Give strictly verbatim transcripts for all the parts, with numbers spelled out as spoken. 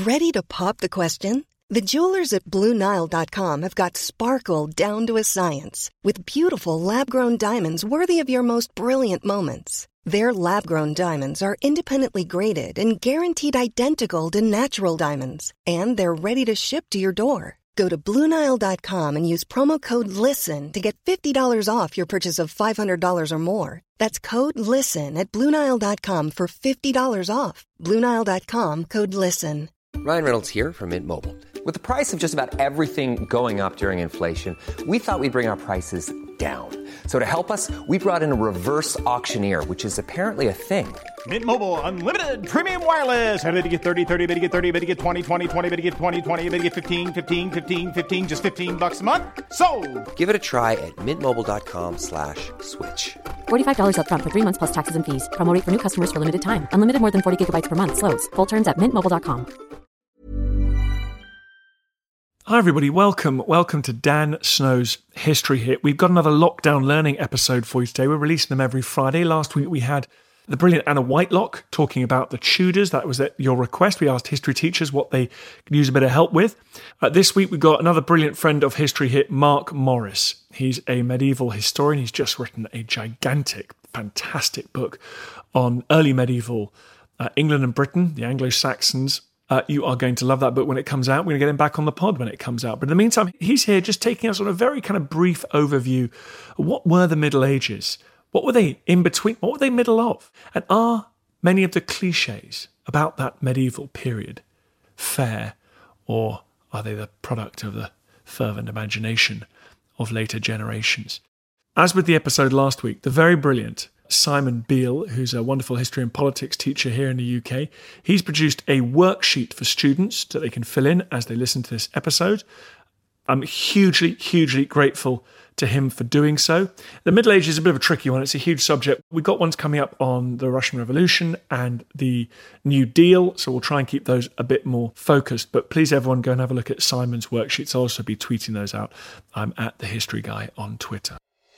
Ready to pop the question? The jewelers at Blue Nile dot com have got sparkle down to a science with beautiful lab-grown diamonds worthy of your most brilliant moments. Their lab-grown diamonds are independently graded and guaranteed identical to natural diamonds, and they're ready to ship to your door. Go to Blue Nile dot com and use promo code LISTEN to get fifty dollars off your purchase of five hundred dollars or more. That's code LISTEN at Blue Nile dot com for fifty dollars off. Blue Nile dot com, code LISTEN. Ryan Reynolds here from Mint Mobile. With the price of just about everything going up during inflation, we thought we'd bring our prices down. So to help us, we brought in a reverse auctioneer, which is apparently a thing. Mint Mobile Unlimited Premium Wireless. How to get thirty, thirty, how to get thirty, how to get twenty, twenty, twenty, how to get twenty, twenty, how to get fifteen, fifteen, fifteen, fifteen, just fifteen bucks a month? Sold! Give it a try at mintmobile.com slash switch. forty-five dollars up front for three months plus taxes and fees. Promo rate for new customers for limited time. Unlimited more than forty gigabytes per month. Slows full terms at mint mobile dot com. Hi everybody, welcome. Welcome to Dan Snow's History Hit. We've got another lockdown learning episode for you today. We're releasing them every Friday. Last week we had the brilliant Anna Whitelock talking about the Tudors. That was at your request. We asked history teachers what they could use a bit of help with. Uh, this week we've got another brilliant friend of History Hit, Mark Morris. He's a medieval historian. He's just written a gigantic, fantastic book on early medieval uh, England and Britain, the Anglo-Saxons. Uh, you are going to love that book when it comes out. We're going to get him back on the pod when it comes out. But in the meantime, he's here just taking us on a very kind of brief overview of what were the Middle Ages? What were they in between? What were they middle of? And are many of the cliches about that medieval period fair, or are they the product of the fervent imagination of later generations? As with the episode last week, the very brilliant Simon Beale, who's a wonderful history and politics teacher here in the U K, he's produced a worksheet for students that they can fill in as they listen to this episode. I'm hugely, hugely grateful to him for doing so. The Middle Ages is a bit of a tricky one. It's a huge subject. We've got ones coming up on the Russian Revolution and the New Deal, so we'll try and keep those a bit more focused. But please, everyone, go and have a look at Simon's worksheets. I'll also be tweeting those out. I'm at The History Guy on Twitter.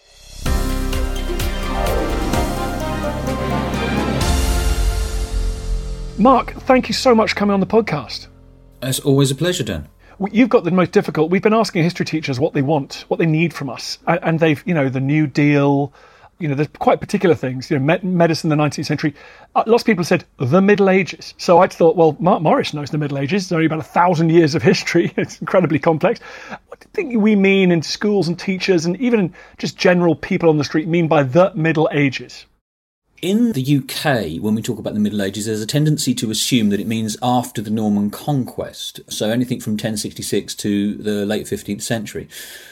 Mark, thank you so much for coming on the podcast. It's always a pleasure, Dan. You've got the most difficult. We've been asking history teachers what they want, what they need from us. And they've, you know, the New Deal, you know, there's quite particular things, you know, medicine in the nineteenth century. Uh, lots of people said the Middle Ages. So I thought, well, Mark Morris knows the Middle Ages. It's only about a thousand years of history. It's incredibly complex. What do you think we mean in schools and teachers and even just general people on the street mean by the Middle Ages? In the U K, when we talk about the Middle Ages, there's a tendency to assume that it means after the Norman Conquest. So anything from ten sixty-six to the late fifteenth century.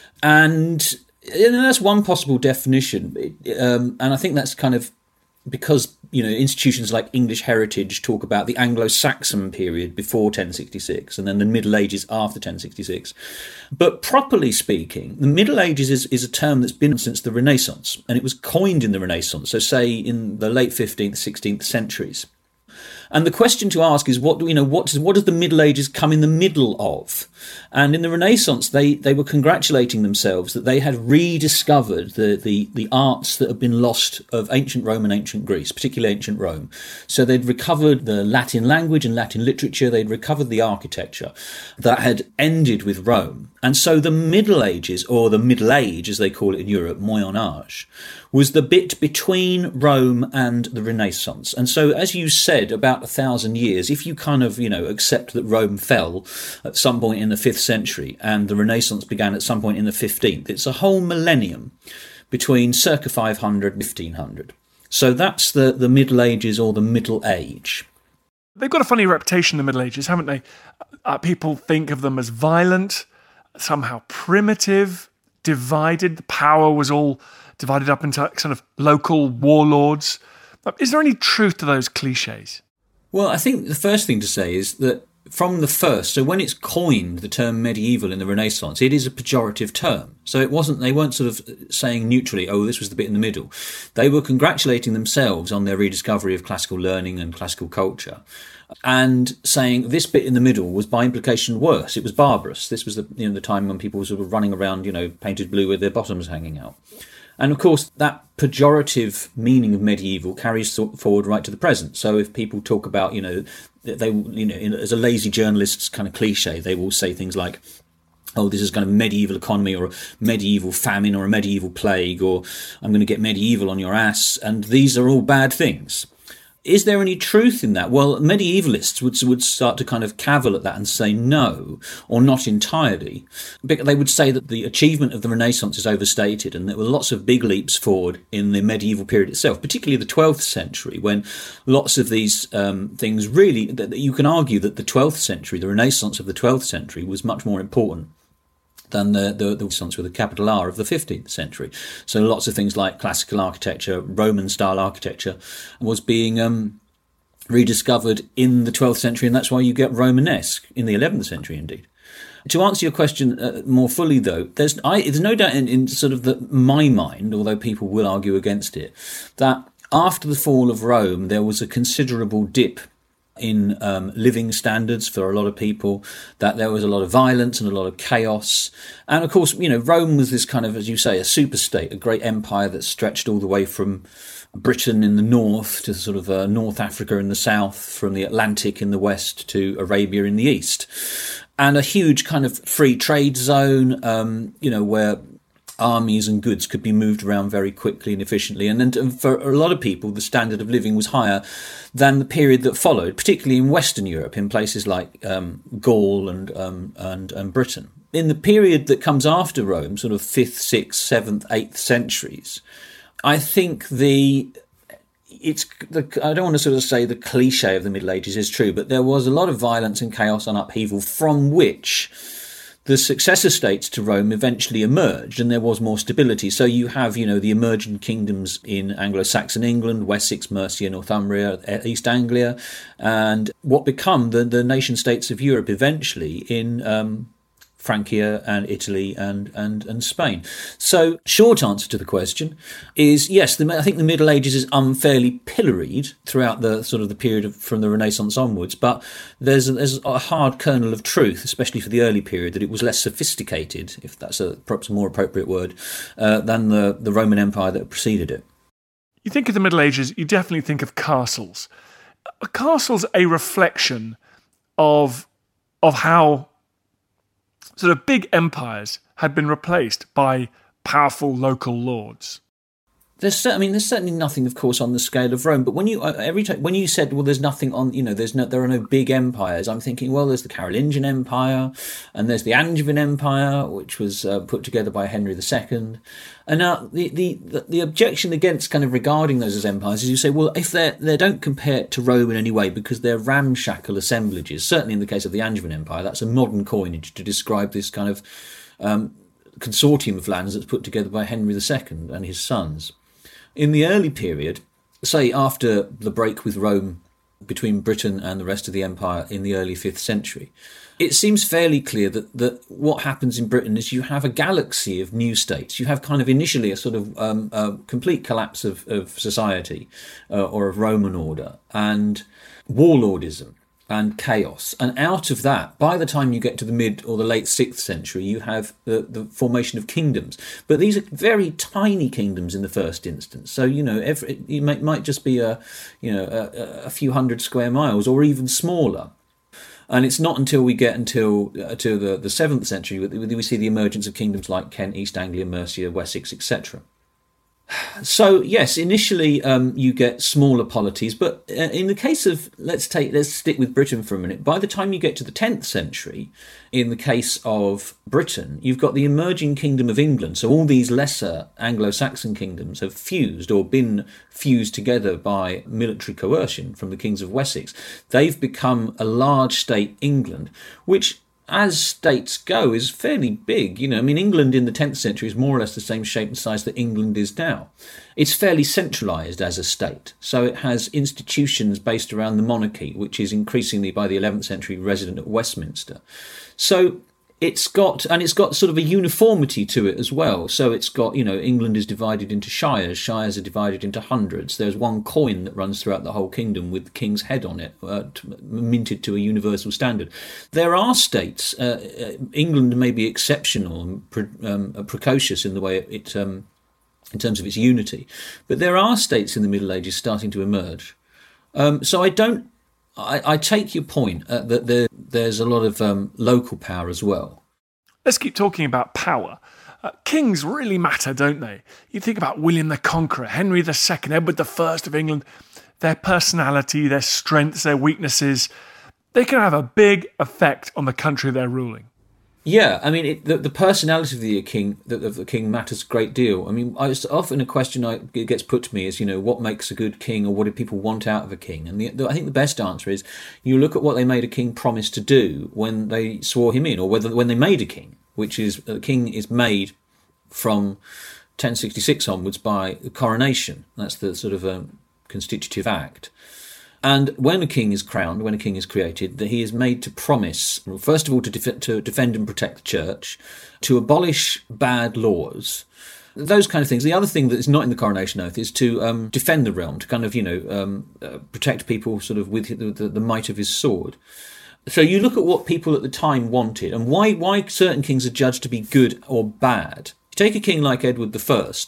And, and that's one possible definition. Um, and I think that's kind of because, you know, institutions like English Heritage talk about the Anglo-Saxon period before ten sixty-six and then the Middle Ages after ten sixty-six. But properly speaking, the Middle Ages is, is a term that's been since the Renaissance, and it was coined in the Renaissance, so say in the late fifteenth, sixteenth centuries. And the question to ask is, what do you know? What does what does the Middle Ages come in the middle of? And in the Renaissance, they they were congratulating themselves that they had rediscovered the the the arts that had been lost of ancient Rome and ancient Greece, particularly ancient Rome. So they'd recovered the Latin language and Latin literature. They'd recovered the architecture that had ended with Rome. And so the Middle Ages, or the Middle Age, as they call it in Europe, Moyen Age, was the bit between Rome and the Renaissance. And so, as you said, about a thousand years, if you kind of, you know, accept that Rome fell at some point in the fifth century and the Renaissance began at some point in the fifteenth, it's a whole millennium between circa five hundred and fifteen hundred. So that's the, the Middle Ages, or the Middle Age. They've got a funny reputation, the Middle Ages, haven't they? Uh, people think of them as violent, somehow primitive, divided. The power was all divided up into kind of local warlords. Is there any truth to those cliches? Well, I think the first thing to say is that from the first, so when it's coined, the term medieval in the Renaissance, it is a pejorative term. So it wasn't, they weren't sort of saying neutrally, oh, this was the bit in the middle. They were congratulating themselves on their rediscovery of classical learning and classical culture, and saying this bit in the middle was by implication worse. It was barbarous. This was the, you know, the time when people were sort of running around, you know, painted blue with their bottoms hanging out. And of course, that pejorative meaning of medieval carries forward right to the present. So if people talk about, you know, they, you know, as a lazy journalist's kind of cliche, they will say things like, oh, this is kind of medieval economy or a medieval famine or a medieval plague, or I'm going to get medieval on your ass. And these are all bad things. Is there any truth in that? Well, medievalists would would start to kind of cavil at that and say no, or not entirely. They would say that the achievement of the Renaissance is overstated, and there were lots of big leaps forward in the medieval period itself, particularly the twelfth century, when lots of these um, things really, that you can argue that the twelfth century, the Renaissance of the twelfth century, was much more important than the, the, the Renaissance with a capital R of the fifteenth century. So lots of things like classical architecture, Roman-style architecture, was being um, rediscovered in the twelfth century, and that's why you get Romanesque in the eleventh century, indeed. To answer your question uh, more fully, though, there's, I, there's no doubt in, in sort of the, my mind, although people will argue against it, that after the fall of Rome, there was a considerable dip in um, living standards for a lot of people, that there was a lot of violence and a lot of chaos. And of course, you know, Rome was this kind of, as you say, a super state, a great empire that stretched all the way from Britain in the north to sort of uh, North Africa in the south, from the Atlantic in the west to Arabia in the east. And a huge kind of free trade zone, um, you know, where armies and goods could be moved around very quickly and efficiently. And then for a lot of people, the standard of living was higher than the period that followed, particularly in Western Europe, in places like um, Gaul and, um, and and Britain. In the period that comes after Rome, sort of fifth, sixth, seventh, eighth centuries, I think the it's the I don't want to sort of say the cliche of the Middle Ages is true, but there was a lot of violence and chaos and upheaval from which the successor states to Rome eventually emerged, and there was more stability. So you have, you know, the emergent kingdoms in Anglo-Saxon England, Wessex, Mercia, Northumbria, East Anglia, and what become the, the nation-states of Europe eventually in um, Francia and Italy and, and, and Spain. So short answer to the question is yes, the, I think the Middle Ages is unfairly pilloried throughout the sort of the period of, from the Renaissance onwards, but there's a, there's a hard kernel of truth, especially for the early period, that it was less sophisticated, if that's a perhaps a more appropriate word, uh, than the, the Roman Empire that preceded it. You think of the Middle Ages, you definitely think of castles. Are castles a reflection of of how sort of big empires had been replaced by powerful local lords? There's, I mean, there's certainly nothing, of course, on the scale of Rome. But when you every time when you said, well, there's nothing on, you know, there's no, there are no big empires. I'm thinking, well, there's the Carolingian Empire, and there's the Angevin Empire, which was uh, put together by Henry the Second. And now the, the the the objection against kind of regarding those as empires is you say, well, if they they don't compare to Rome in any way because they're ramshackle assemblages. Certainly in the case of the Angevin Empire, that's a modern coinage to describe this kind of um, consortium of lands that's put together by Henry the Second and his sons. In the early period, say after the break with Rome between Britain and the rest of the empire in the early fifth century, it seems fairly clear that, that what happens in Britain is you have a galaxy of new states. You have kind of initially a sort of um, a complete collapse of, of society uh, or of Roman order and warlordism and chaos. And out of that, by the time you get to the mid or the late sixth century, you have the, the formation of kingdoms. But these are very tiny kingdoms in the first instance. So, you know, every, it might, might just be a, you know, a, a few hundred square miles or even smaller. And it's not until we get until uh, to the, the seventh century that we see the emergence of kingdoms like Kent, East Anglia, Mercia, Wessex, et cetera. So yes, initially um, you get smaller polities, but uh, in the case of let's take let's stick with Britain for a minute. By the time you get to the tenth century, in the case of Britain, you've got the emerging kingdom of England. So all these lesser Anglo-Saxon kingdoms have fused or been fused together by military coercion from the kings of Wessex. They've become a large state, England, which, as states go, is fairly big. You know, I mean, England in the tenth century is more or less the same shape and size that England is now. It's fairly centralised as a state. So it has institutions based around the monarchy, which is increasingly by the eleventh century resident at Westminster. So it's got, and it's got sort of a uniformity to it as well. So it's got, you know, England is divided into shires. Shires are divided into hundreds. There's one coin that runs throughout the whole kingdom with the king's head on it, uh, to, minted to a universal standard. There are states, uh, uh, England may be exceptional and pre, um, precocious in the way it, it um, in terms of its unity. But there are states in the Middle Ages starting to emerge. Um, so I don't, I, I take your point uh, that there, there's a lot of um, local power as well. Let's keep talking about power. Uh, kings really matter, don't they? You think about William the Conqueror, Henry the Second, Edward the First of England, their personality, their strengths, their weaknesses, they can have a big effect on the country they're ruling. Yeah, I mean, it, the, the personality of the king of the king matters a great deal. I mean, I, it's often a question I, it gets put to me is, you know, what makes a good king, or what do people want out of a king? And the, the, I think the best answer is you look at what they made a king promise to do when they swore him in, or whether when they made a king, which is a king is made from ten sixty-six onwards by the coronation. That's the sort of um, constitutive act. And when a king is crowned, when a king is created, that he is made to promise, first of all, to, def- to defend and protect the church, to abolish bad laws, those kind of things. The other thing that is not in the coronation oath is to um, defend the realm, to kind of, you know, um, uh, protect people sort of with the, the, the might of his sword. So you look at what people at the time wanted and why, why certain kings are judged to be good or bad. You take a king like Edward the First.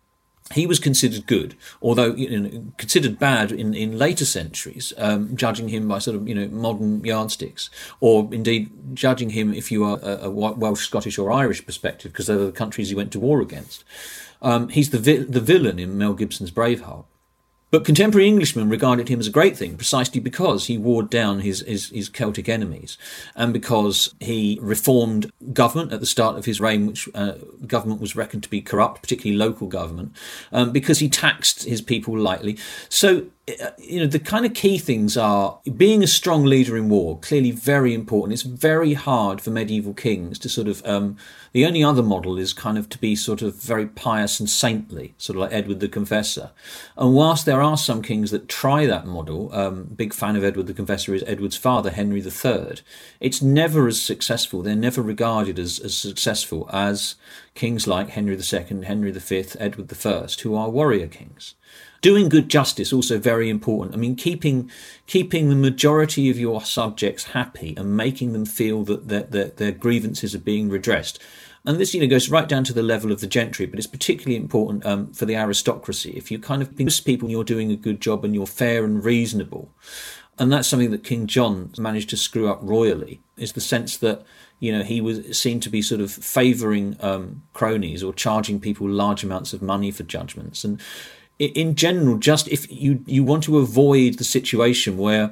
He was considered good, although you know, considered bad in, in later centuries, um, judging him by sort of you know modern yardsticks, or indeed judging him if you are a, a Welsh, Scottish, or Irish perspective, because they're the countries he went to war against. Um, he's the vi- the villain in Mel Gibson's Braveheart. But contemporary Englishmen regarded him as a great thing precisely because he wore down his, his, his Celtic enemies, and because he reformed government at the start of his reign, which uh, government was reckoned to be corrupt, particularly local government, um, because he taxed his people lightly. So, uh, you know, the kind of key things are being a strong leader in war, clearly very important. It's very hard for medieval kings to sort of, um, the only other model is kind of to be sort of very pious and saintly, sort of like Edward the Confessor. And whilst there are some kings that try that model, um, big fan of Edward the Confessor is Edward's father, Henry the Third, it's never as successful. They're never regarded as, as successful as kings like Henry the Second, Henry the Fifth, Edward the First, who are warrior kings. Doing good justice, also very important. I mean, keeping keeping the majority of your subjects happy and making them feel that their, their, their grievances are being redressed. And this, you know, goes right down to the level of the gentry, but it's particularly important um, for the aristocracy. If you kind of most people, you're doing a good job and you're fair and reasonable. And that's something that King John managed to screw up royally, is the sense that, you know, he was seen to be sort of favouring um, cronies or charging people large amounts of money for judgments. And in general, just if you, you want to avoid the situation where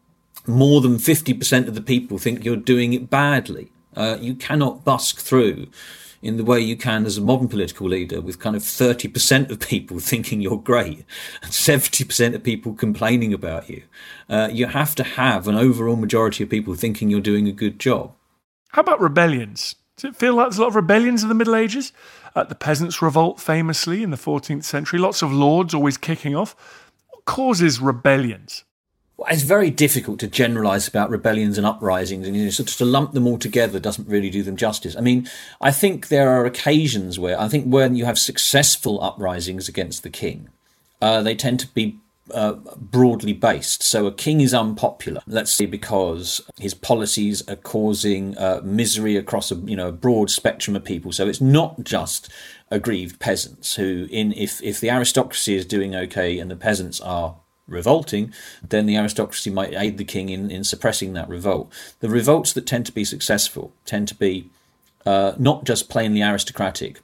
more than fifty percent of the people think you're doing it badly, uh, you cannot busk through in the way you can as a modern political leader with kind of thirty percent of people thinking you're great and seventy percent of people complaining about you. Uh, you have to have an overall majority of people thinking you're doing a good job. How about rebellions? Does it feel like there's a lot of rebellions in the Middle Ages? Uh, the Peasants' Revolt, famously, in the fourteenth century. Lots of lords always kicking off. What causes rebellions? Well, it's very difficult to generalise about rebellions and uprisings, and you know, sort of to lump them all together doesn't really do them justice. I mean, I think there are occasions where, I think when you have successful uprisings against the king, uh, they tend to be Uh, broadly based. So a king is unpopular, let's say because his policies are causing uh, misery across a you know a broad spectrum of people. So it's not just aggrieved peasants who, in if if the aristocracy is doing okay and the peasants are revolting, then the aristocracy might aid the king in, in suppressing that revolt. The revolts that tend to be successful tend to be uh, not just plainly aristocratic,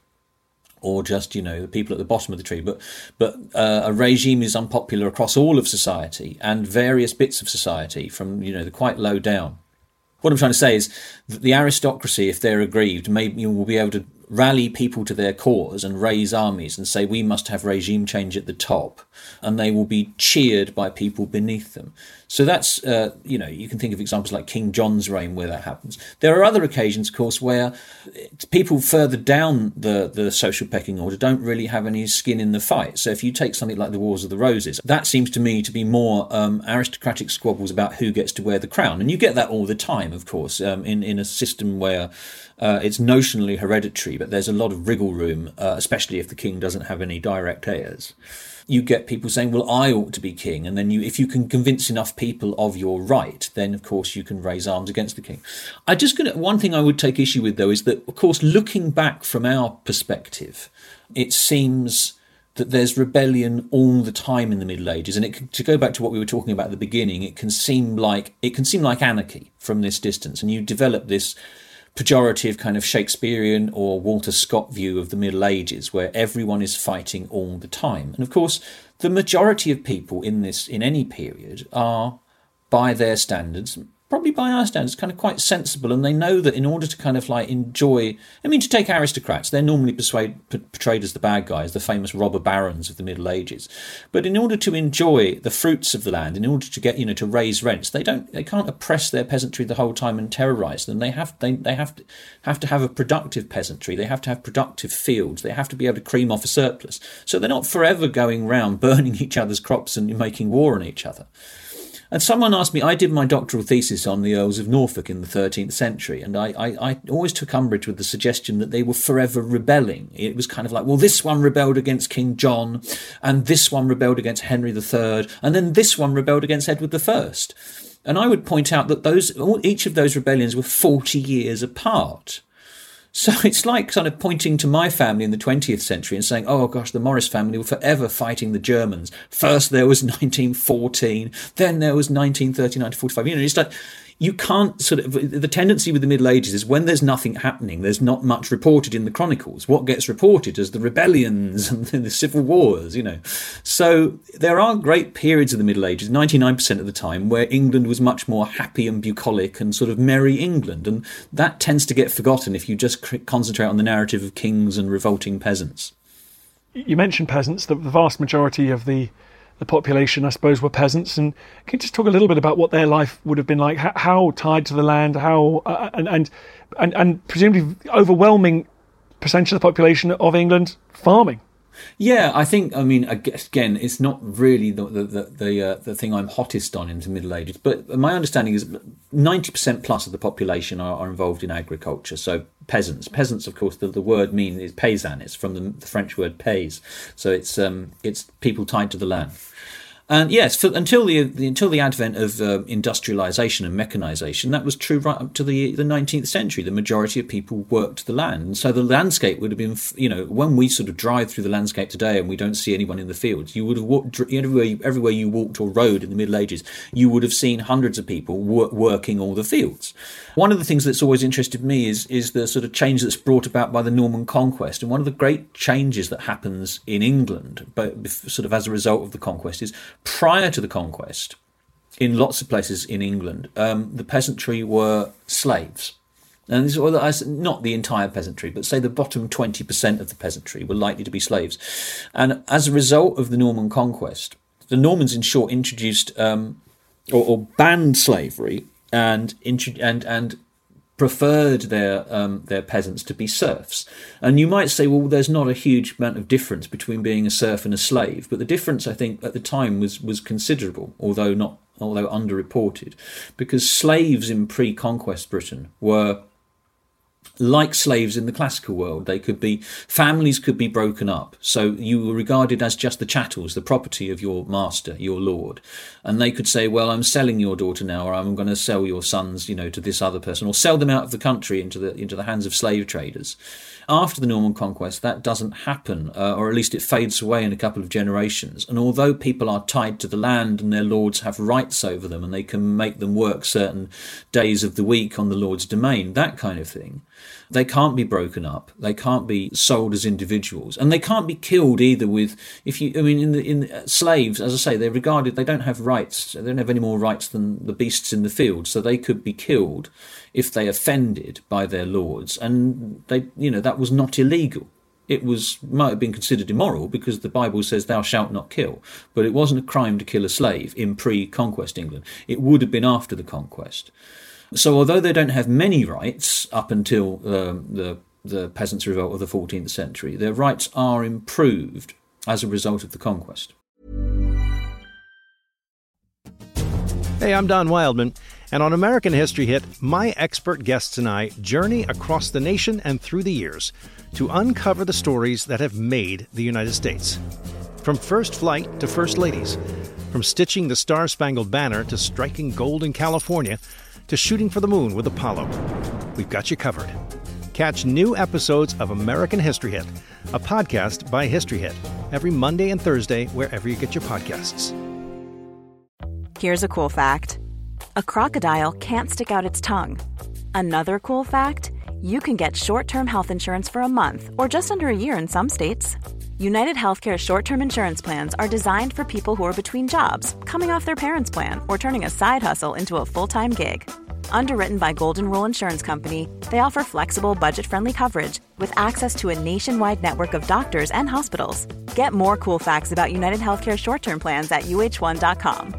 or just, you know, the people at the bottom of the tree, but but uh, a regime is unpopular across all of society and various bits of society from, you know, the quite low down. What I'm trying to say is that the aristocracy, if they're aggrieved, maybe you will be able to rally people to their cause and raise armies and say, we must have regime change at the top, and they will be cheered by people beneath them. So that's, uh, you know, you can think of examples like King John's reign where that happens. There are other occasions, of course, where people further down the, the social pecking order don't really have any skin in the fight. So if you take something like the Wars of the Roses, that seems to me to be more um, aristocratic squabbles about who gets to wear the crown. And you get that all the time, of course, um, in, in a system where uh, it's notionally hereditary. century, but there's a lot of wriggle room, uh, especially if the king doesn't have any direct heirs. You get people saying, well, I ought to be king. And then you, if you can convince enough people of your right, then, of course, you can raise arms against the king. I just gonna, one thing I would take issue with, though, is that, of course, looking back from our perspective, it seems that there's rebellion all the time in the Middle Ages. And it, to go back to what we were talking about at the beginning, it can seem like it can seem like anarchy from this distance. And you develop this pejorative kind of Shakespearean or Walter Scott view of the Middle Ages, where everyone is fighting all the time. And of course, the majority of people in this, in any period, are, by their standards, probably by our standards, kind of quite sensible, and they know that in order to kind of like enjoy, I mean, to take aristocrats, they're normally persuade, portrayed as the bad guys, the famous robber barons of the Middle Ages. But in order to enjoy the fruits of the land, in order to get, you know, to raise rents, they don't, they can't oppress their peasantry the whole time and terrorise them. They have, they, they have to have to have a productive peasantry. They have to have productive fields. They have to be able to cream off a surplus. So they're not forever going round burning each other's crops and making war on each other. And someone asked me, I did my doctoral thesis on the Earls of Norfolk in the thirteenth century, and I, I, I always took umbrage with the suggestion that they were forever rebelling. It was kind of like, well, this one rebelled against King John, and this one rebelled against Henry the Third, and then this one rebelled against Edward the First. And I would point out that those each of those rebellions were forty years apart. So it's like sort of pointing to my family in the twentieth century and saying, oh gosh, the Morris family were forever fighting the Germans. First there was nineteen fourteen, then there was nineteen thirty-nine to forty-five. You know, it's like, you can't sort of, the tendency with the Middle Ages is when there's nothing happening, there's not much reported in the chronicles. What gets reported is the rebellions and the civil wars, you know. So there are great periods of the Middle Ages, ninety-nine percent of the time, where England was much more happy and bucolic and sort of merry England. And that tends to get forgotten if you just concentrate on the narrative of kings and revolting peasants. You mentioned peasants. The, the vast majority of the the population, I suppose, were peasants. And can you just talk a little bit about what their life would have been like? How, how tied to the land? How uh, and, and and and presumably overwhelming percentage of the population of England farming. Yeah, I think, I mean, again, it's not really the the the, the, uh, the thing I'm hottest on in the Middle Ages, but my understanding is ninety percent plus of the population are, are involved in agriculture. So peasants, peasants, of course, the, the word mean is paysan. It's from the, the French word pays. So it's um it's people tied to the land. And yes, for, until the, the until the advent of uh, industrialisation and mechanisation, that was true right up to the the nineteenth century. The majority of people worked the land, and so the landscape would have been, you know, when we sort of drive through the landscape today and we don't see anyone in the fields, you would have walked everywhere. You, everywhere you walked or rode in the Middle Ages, you would have seen hundreds of people wor- working all the fields. One of the things that's always interested me is is the sort of change that's brought about by the Norman conquest, and one of the great changes that happens in England, but sort of as a result of the conquest, is prior to the conquest, in lots of places in England, um, the peasantry were slaves. And this is not the entire peasantry, but say the bottom twenty percent of the peasantry were likely to be slaves. And as a result of the Norman conquest, the Normans, in short, introduced um, or, or banned slavery and and and preferred their um, their peasants to be serfs. And you might say, well, there's not a huge amount of difference between being a serf and a slave, but the difference, I think, at the time was was considerable, although not although underreported, because slaves in pre-conquest Britain were like slaves in the classical world. They could be, families could be broken up. So you were regarded as just the chattels, the property of your master, your lord. And they could say, well, I'm selling your daughter now, or I'm going to sell your sons, you know, to this other person, or sell them out of the country into the into the hands of slave traders. After the Norman conquest, that doesn't happen, uh, or at least it fades away in a couple of generations. And although people are tied to the land and their lords have rights over them and they can make them work certain days of the week on the lord's domain, that kind of thing, they can't be broken up. They can't be sold as individuals, and they can't be killed either. With if you, I mean, in the in the, slaves, as I say, they're regarded. They don't have rights. They don't have any more rights than the beasts in the field. So they could be killed if they offended by their lords, and they, you know, that was not illegal. It was might have been considered immoral because the Bible says thou shalt not kill, but it wasn't a crime to kill a slave in pre-conquest England. It would have been after the conquest. So although they don't have many rights up until um, the the peasants' revolt of the fourteenth century, their rights are improved as a result of the conquest. Hey, I'm Don Wildman, And on American History Hit, my expert guests and I journey across the nation and through the years to uncover the stories that have made the United States. From first flight to first ladies, from stitching the Star-Spangled Banner to striking gold in California, to shooting for the moon with Apollo. We've got you covered. Catch new episodes of American History Hit, a podcast by History Hit, every Monday and Thursday wherever you get your podcasts. Here's a cool fact. A crocodile can't stick out its tongue. Another cool fact, you can get short-term health insurance for a month or just under a year in some states. United Healthcare short-term insurance plans are designed for people who are between jobs, coming off their parents' plan, or turning a side hustle into a full-time gig. Underwritten by Golden Rule Insurance Company, they offer flexible, budget-friendly coverage with access to a nationwide network of doctors and hospitals. Get more cool facts about United Healthcare short-term plans at U H one dot com.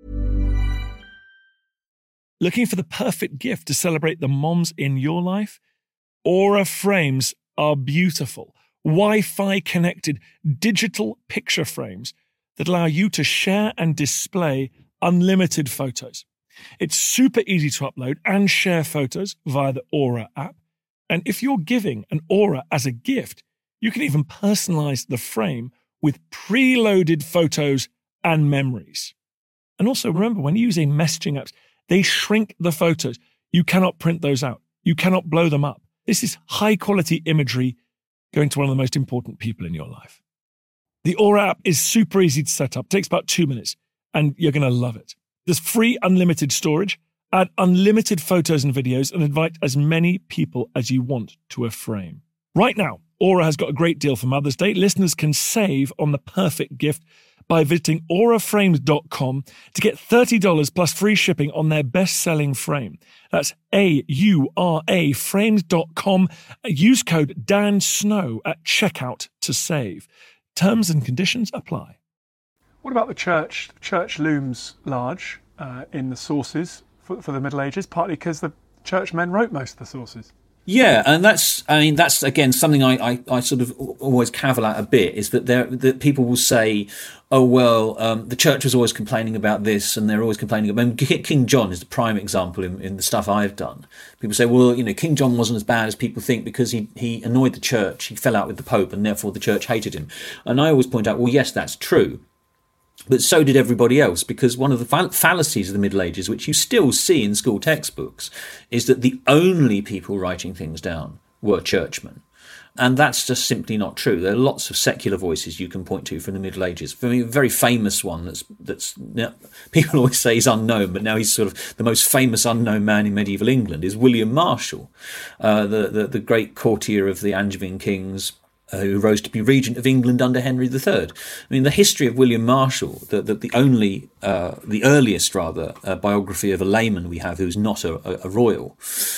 Looking for the perfect gift to celebrate the moms in your life? Aura frames are beautiful, Wi-Fi connected digital picture frames that allow you to share and display unlimited photos. It's super easy to upload and share photos via the Aura app. And if you're giving an Aura as a gift, you can even personalize the frame with preloaded photos and memories. And also remember, when you're using messaging apps, they shrink the photos. You cannot print those out. You cannot blow them up. This is high quality imagery going to one of the most important people in your life. The Aura app is super easy to set up. It takes about two minutes and you're going to love it. There's free unlimited storage, add unlimited photos and videos, and invite as many people as you want to a frame. Right now, Aura has got a great deal for Mother's Day. Listeners can save on the perfect gift by visiting aura frames dot com to get thirty dollars plus free shipping on their best-selling frame. That's A U R A frames dot com. Use code Dan Snow at checkout to save. Terms and conditions apply. What about the church? The church looms large uh, in the sources for, for the Middle Ages, partly because the churchmen wrote most of the sources. Yeah, and that's, I mean, that's, again, something I, I, I sort of always cavil at a bit, is that there that people will say, oh, well, um, the church was always complaining about this, and they're always complaining about, I mean, King John is the prime example in, in the stuff I've done. People say, well, you know, King John wasn't as bad as people think because he, he annoyed the church, he fell out with the Pope, and therefore the church hated him. And I always point out, well, yes, that's true. But so did everybody else, because one of the fall- fallacies of the Middle Ages, which you still see in school textbooks, is that the only people writing things down were churchmen. And that's just simply not true. There are lots of secular voices you can point to from the Middle Ages. For me, a very famous one that's that's you know, people always say he's unknown, but now he's sort of the most famous unknown man in medieval England is William Marshal, uh, the, the the great courtier of the Angevin kings, Uh, who rose to be regent of England under Henry the Third. I mean, the history of William Marshal, the the, the only, uh, the earliest rather, uh, biography of a layman we have who's not a, a, a royal,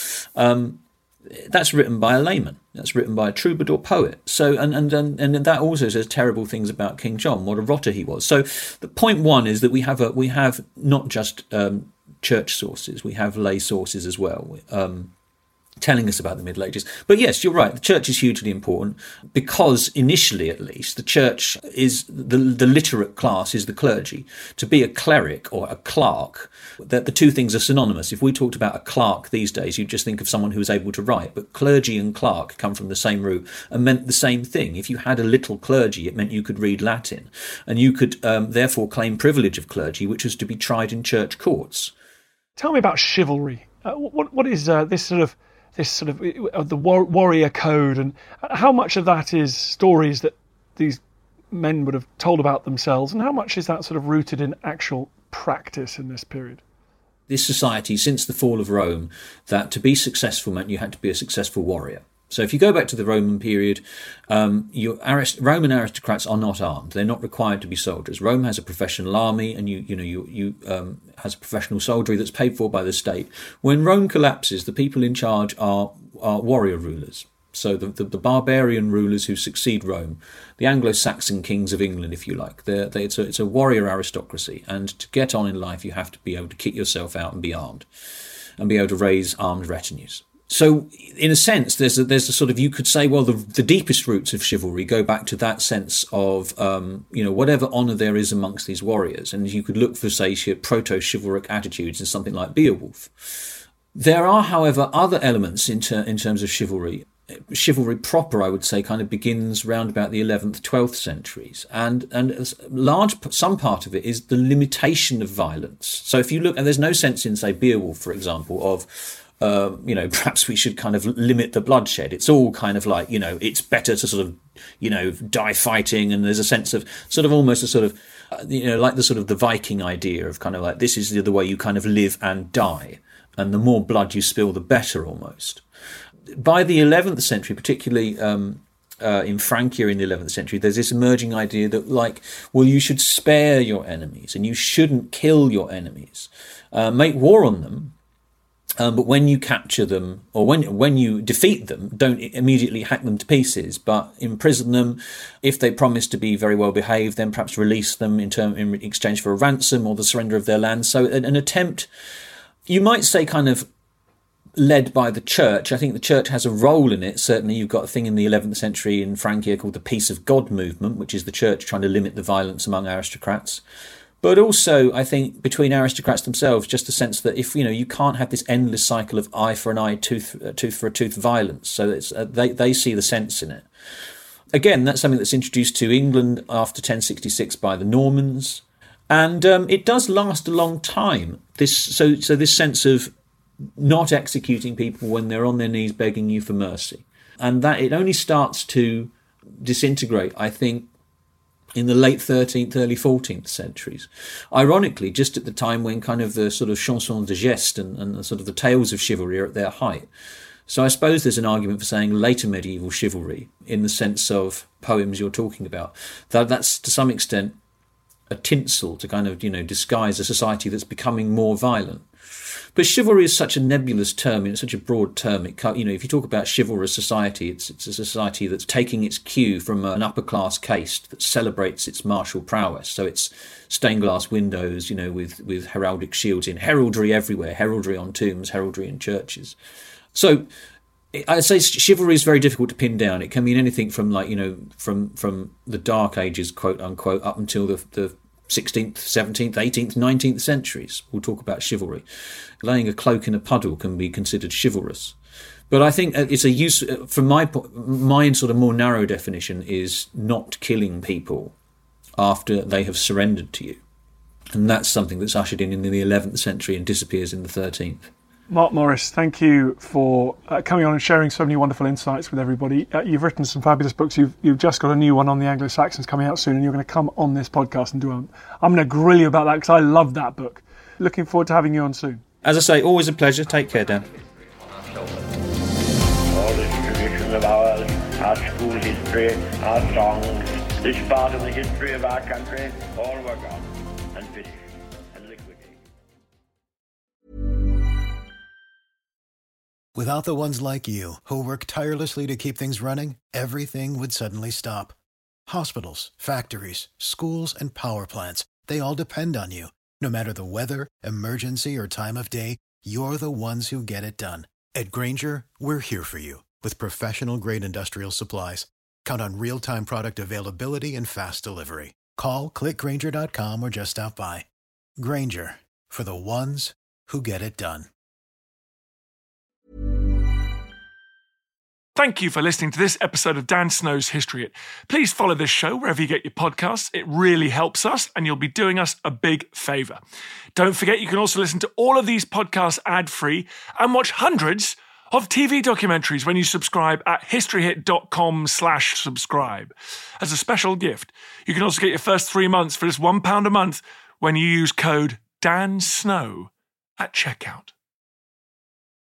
um, that's written by a layman. That's written by a troubadour poet. So, and and and, and that also says terrible things about King John, what a rotter he was. So, the point one is that we have a we have not just um, church sources, we have lay sources as well. Um, telling us about the Middle Ages. But yes, you're right, the church is hugely important because initially at least the church is the the literate class is the clergy. To be a cleric or a clerk, that the two things are synonymous. If we talked about a clerk these days, you'd just think of someone who was able to write, but clergy and clerk come from the same root and meant the same thing. If you had a little clergy, it meant you could read Latin and you could um, therefore claim privilege of clergy, which was to be tried in church courts. Tell me about chivalry. Uh, what what is uh, this sort of this sort of uh, the war- warrior code, and how much of that is stories that these men would have told about themselves, and how much is that sort of rooted in actual practice in this period? This society, since the fall of Rome, that to be successful meant you had to be a successful warrior. So if you go back to the Roman period, um, your arist- Roman aristocrats are not armed. They're not required to be soldiers. Rome has a professional army, and you you know you you um, has a professional soldiery that's paid for by the state. When Rome collapses, the people in charge are are warrior rulers. So the, the, the barbarian rulers who succeed Rome, the Anglo-Saxon kings of England, if you like, they're, they, it's, a, it's a warrior aristocracy. And to get on in life, you have to be able to kit yourself out and be armed, and be able to raise armed retinues. So, in a sense, there's a, there's a sort of, you could say, well, the, the deepest roots of chivalry go back to that sense of, um, you know, whatever honour there is amongst these warriors. And you could look for, say, proto-chivalric attitudes in something like Beowulf. There are, however, other elements in, ter- in terms of chivalry. Chivalry proper, I would say, kind of begins round about the eleventh, twelfth centuries. And and a large, some part of it is the limitation of violence. So if you look, and there's no sense in, say, Beowulf, for example, of, Uh, you know, perhaps we should kind of limit the bloodshed. It's all kind of like, you know, it's better to sort of, you know, die fighting. And there's a sense of sort of almost a sort of, uh, you know, like the sort of the Viking idea of kind of like, this is the, the way you kind of live and die. And the more blood you spill, the better almost. By the eleventh century, particularly um, uh, in Francia in the eleventh century, there's this emerging idea that like, well, you should spare your enemies and you shouldn't kill your enemies. Uh, make war on them. Um, but when you capture them, or when when you defeat them, don't immediately hack them to pieces, but imprison them. If they promise to be very well behaved, then perhaps release them in, term, in exchange for a ransom or the surrender of their land. So an, an attempt, you might say, kind of led by the church. I think the church has a role in it. Certainly, you've got a thing in the eleventh century in Francia called the Peace of God movement, which is the church trying to limit the violence among aristocrats. But also, I think, between aristocrats themselves, just the sense that if, you know, you can't have this endless cycle of eye for an eye, tooth, uh, tooth for a tooth violence. So it's, uh, they, they see the sense in it. Again, that's something that's introduced to England after ten sixty-six by the Normans. And um, it does last a long time. This so so this sense of not executing people when they're on their knees begging you for mercy. And that it only starts to disintegrate, I think, in the late thirteenth, early fourteenth centuries. Ironically, just at the time when kind of the sort of chansons de geste and, and the sort of the tales of chivalry are at their height. So I suppose there's an argument for saying later medieval chivalry, in the sense of poems you're talking about, that that's to some extent a tinsel to kind of, you know, disguise a society that's becoming more violent. But chivalry is such a nebulous term, it's such a broad term. It, you know, if you talk about chivalrous society, it's it's a society that's taking its cue from an upper class caste that celebrates its martial prowess. So it's stained glass windows, you know, with with heraldic shields in, heraldry everywhere, heraldry on tombs, heraldry in churches. So I'd say chivalry is very difficult to pin down. It can mean anything from, like, you know, from from the Dark Ages, quote unquote, up until the the sixteenth, seventeenth, eighteenth, nineteenth centuries. We'll talk about chivalry. Laying a cloak in a puddle can be considered chivalrous. But I think it's a use, from my my sort of more narrow definition, is not killing people after they have surrendered to you. And that's something that's ushered in in the eleventh century and disappears in the thirteenth. Mark Morris, thank you for uh, coming on and sharing so many wonderful insights with everybody. Uh, you've written some fabulous books. You've you've just got a new one on the Anglo-Saxons coming out soon, and you're going to come on this podcast and do them. I'm going to grill you about that because I love that book. Looking forward to having you on soon. As I say, always a pleasure. Take care, Dan. All this tradition of ours, our school history, our songs, this part of the history of our country, all were gone and finished and liquidated. Without the ones like you, who work tirelessly to keep things running, everything would suddenly stop. Hospitals, factories, schools, and power plants, they all depend on you. No matter the weather, emergency, or time of day, you're the ones who get it done. At Grainger, we're here for you with professional-grade industrial supplies. Count on real-time product availability and fast delivery. Call, click Grainger dot com, or just stop by. Grainger, for the ones who get it done. Thank you for listening to this episode of Dan Snow's History Hit. Please follow this show wherever you get your podcasts. It really helps us, and you'll be doing us a big favour. Don't forget, you can also listen to all of these podcasts ad-free and watch hundreds of T V documentaries when you subscribe at historyhit.com slash subscribe. As a special gift, you can also get your first three months for just one pound a month when you use code DANSNOW at checkout.